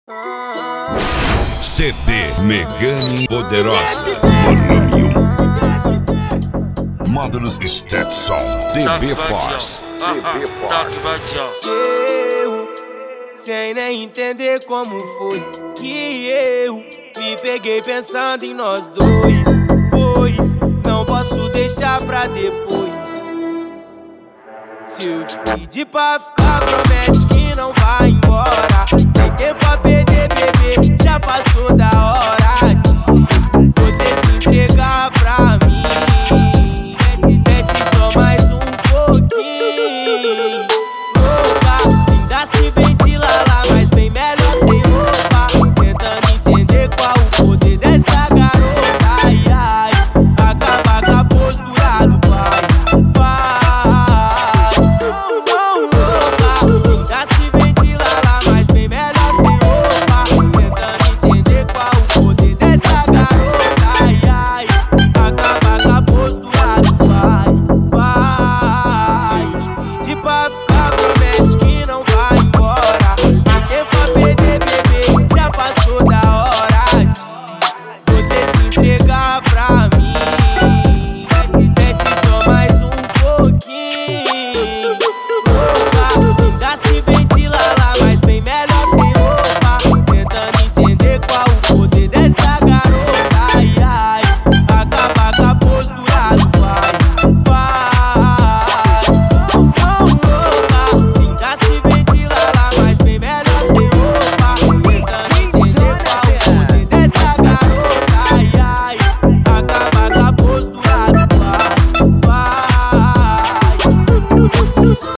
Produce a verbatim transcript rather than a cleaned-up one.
C D Megane Poderosa Volume um. Módulos Stetson D B Force D B Force. Eu, sem nem entender como foi que eu me peguei pensando em nós dois, pois não posso deixar pra depois. Se eu te pedir pra ficar, promete que não vai embora. Sem ter